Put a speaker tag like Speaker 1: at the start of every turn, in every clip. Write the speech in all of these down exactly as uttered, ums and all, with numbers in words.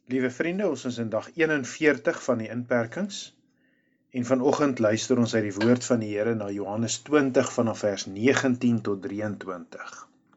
Speaker 1: Liewe vriende, ons is in dag eenenveertig van die inperkings en vanoggend luister ons uit die woord van die Here na Johannes twintig vanaf vers negentien tot drieëntwintig.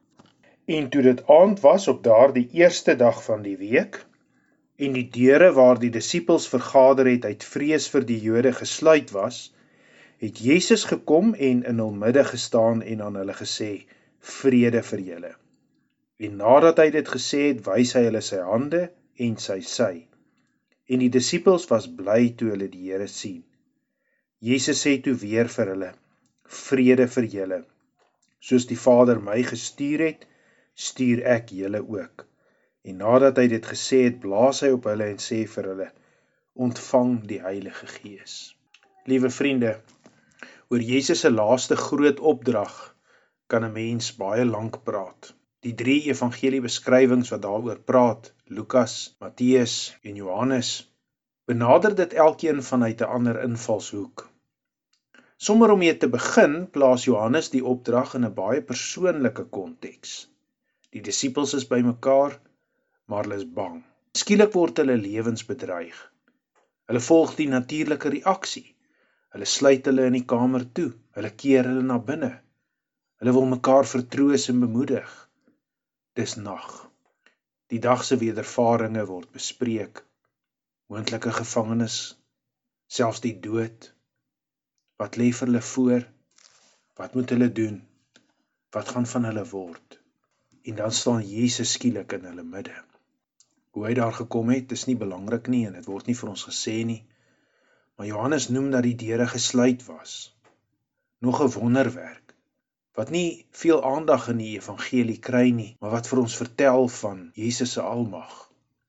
Speaker 1: En toe dit aand was op daardie eerste dag van die week en die deure waar die disippels vergader het uit vrees vir die Jode gesluit was, het Jesus gekom en in hul midde gestaan en aan hulle gesê, vrede vir julle. En nadat hy dit gesê het, wys hy hulle sy hande en sy sy. En die disippels was bly toe hulle die Here sien. Jesus sê toe weer vir hulle, vrede vir julle. Soos die Vader my gestuur het, stuur ek julle ook. En nadat hy dit gesê het, blaas hy op hulle en sê vir hulle, ontvang die Heilige Gees. Liewe vriende, oor Jesus se laaste groot opdrag kan 'n mens baie lank praat. Die drie evangeliebeskrywings wat daaroor praat, Lukas, Matteus en Johannes, benader dit elkeen vanuit 'n ander invalshoek. Sommer om mee te begin, plaas Johannes die opdrag in 'n baie persoonlike konteks. Die disippels is bymekaar, maar hulle is bang. Skielik word hulle lewens bedreig. Hulle volg die natuurlike reaksie. Hulle sluit hulle in die kamer toe. Hulle keer hulle na binne. Hulle wil mekaar vertroos en bemoedig. Dis nag. Die dag se wedervaringe word bespreek. Moontlike gevangenis, selfs die dood. Wat lê vir hulle voor? Wat moet hulle doen? Wat gaan van hulle word? En dan staan Jesus skielik in hulle midde. Hoe hy daar gekom het, is nie belangrik nie en dit word nie vir ons gesê nie. Maar Johannes noem dat die deure gesluit was. Nog 'n wonderwerk, wat nie veel aandag in die evangelie kry nie, maar wat vir ons vertel van Jesus se almag.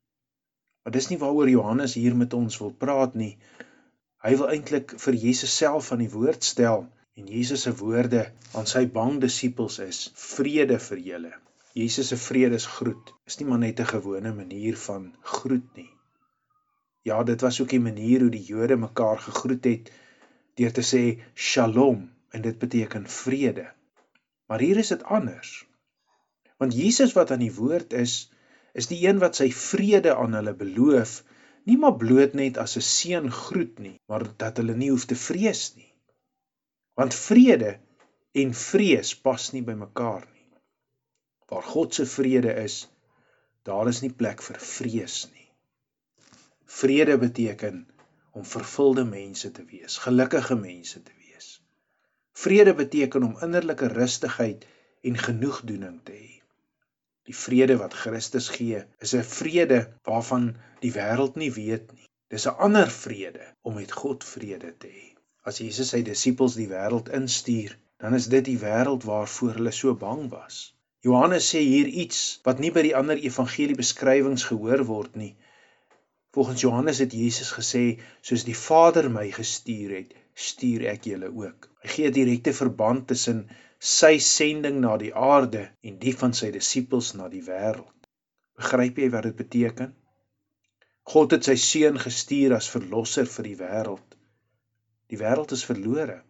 Speaker 1: Maar dis nie waaroor Johannes hier met ons wil praat nie. Hy wil eintlik vir Jesus self aan die woord stel, en Jesus se woorde aan sy bang disippels is, vrede vir julle. Jesus se vredesgroet is nie maar net 'n gewone manier van groet nie. Ja, dit was ook die manier hoe die Jode mekaar gegroet het, deur te sê shalom, en dit beteken vrede. Maar hier is dit anders. Want Jesus wat aan die woord is, is die een wat sy vrede aan hulle beloof, nie maar bloot net as 'n seën groet nie, maar dat hulle nie hoef te vrees nie. Want vrede en vrees pas nie by mekaar nie. Waar God se vrede is, daar is nie plek vir vrees nie. Vrede beteken om vervulde mense te wees, gelukkige mense te wees. Vrede beteken om innerlike rustigheid en genoegdoening te hê. Die vrede wat Christus gee, is 'n vrede waarvan die wêreld nie weet nie. Dis 'n ander vrede om met God vrede te hê. As Jesus sy disippels die wêreld instuur, dan is dit die wêreld waarvoor hulle so bang was. Johannes sê hier iets wat nie by die ander evangeliebeskrywings gehoor word nie. Volgens Johannes het Jesus gesê, soos die Vader my gestuur het, stuur ek julle ook. Hy gee 'n direkte verband tussen sy sending na die aarde en die van sy disippels na die wêreld. Begryp jy wat dit beteken? God het sy seun gestuur as verlosser vir die wêreld. Die wêreld is verlore.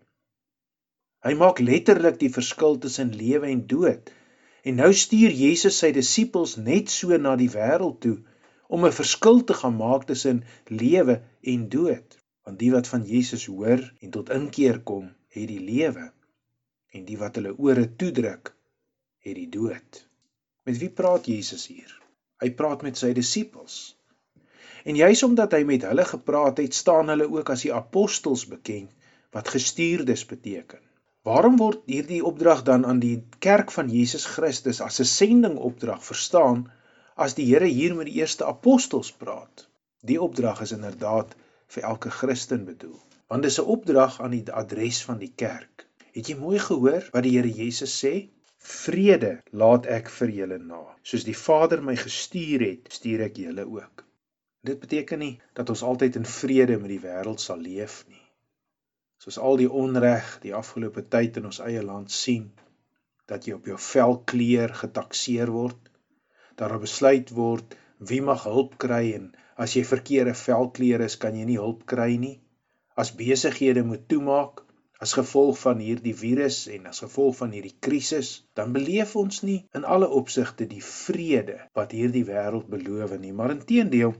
Speaker 1: Hy maak letterlik die verskil tussen lewe en dood. En nou stuur Jesus sy disippels net so na die wêreld toe, om 'n verskil te gaan maak tussen lewe en dood. Want die wat van Jesus hoor en tot inkeer kom, het die lewe. En die wat hulle ore toedruk, het die dood. Met wie praat Jesus hier? Hy praat met sy disippels. En juis omdat hy met hulle gepraat het, staan hulle ook as die apostels bekend, wat gestuurdes beteken. Waarom word hierdie opdrag dan aan die kerk van Jesus Christus as 'n sendingopdrag verstaan, as die Here hier met die eerste apostels praat? Die opdrag is inderdaad vir elke Christen bedoel, want dis 'n opdrag aan die adres van die kerk. Het jy mooi gehoor wat die Here Jesus sê? Vrede laat ek vir julle na. Soos die Vader my gestuur het, stuur ek julle ook. Dit beteken nie dat ons altyd in vrede met die wêreld sal leef nie. Soos al die onreg die afgelope tyd in ons eie land sien, dat jy op jou velkleur getakseer word, dat daar besluit word wie mag hulp kry en as jy verkeerde velkleur is, kan jy nie hulp kry nie. As besighede moet toemaak, as gevolg van hierdie virus en as gevolg van hierdie krisis, dan beleef ons nie in alle opsigte die vrede wat hierdie wêreld beloof nie, maar inteendeel,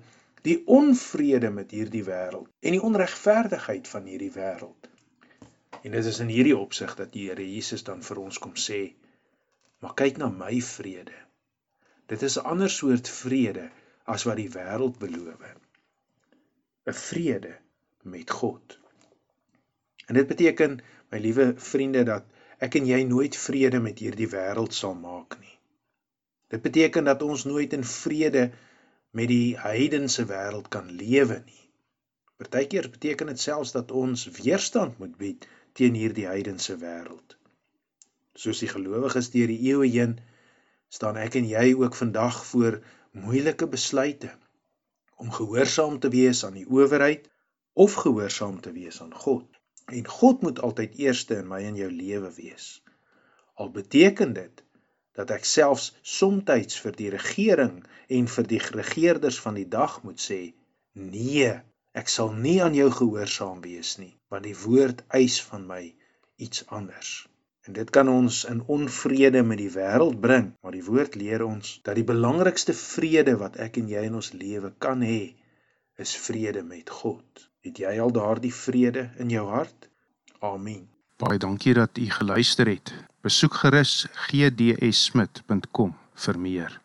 Speaker 1: die onvrede met hierdie wêreld en die onregverdigheid van hierdie wêreld. En dit is in hierdie opsig dat die Here Jesus dan vir ons kom sê, maar kyk na my vrede. Dit is 'n ander soort vrede as wat die wêreld beloof. 'n Vrede met God. En dit beteken, my liewe vriende, dat ek en jy nooit vrede met hierdie wêreld sal maak nie. Dit beteken dat ons nooit in vrede met die heidense wêreld kan lewe nie. Partykeer beteken dit selfs dat ons weerstand moet bied teen hierdie heidense wêreld. Soos die gelowiges deur die eeue heen, staan ek en jy ook vandag voor moeilike besluite om gehoorsaam te wees aan die owerheid of gehoorsaam te wees aan God. En God moet altyd eerste in my en jou lewe wees. Al beteken dit dat ek selfs somtyds vir die regering en vir die regeerders van die dag moet sê, nee, ek sal nie aan jou gehoorsaam wees nie, want die woord eis van my iets anders. En dit kan ons in onvrede met die wêreld bring, maar die woord leer ons dat die belangrikste vrede wat ek en jy in ons lewe kan hê, is vrede met God. Het jy al daardie vrede in jou hart? Amen.
Speaker 2: Baie dankie dat u geluister het. Besoek gerus g d s smit punt com vir meer.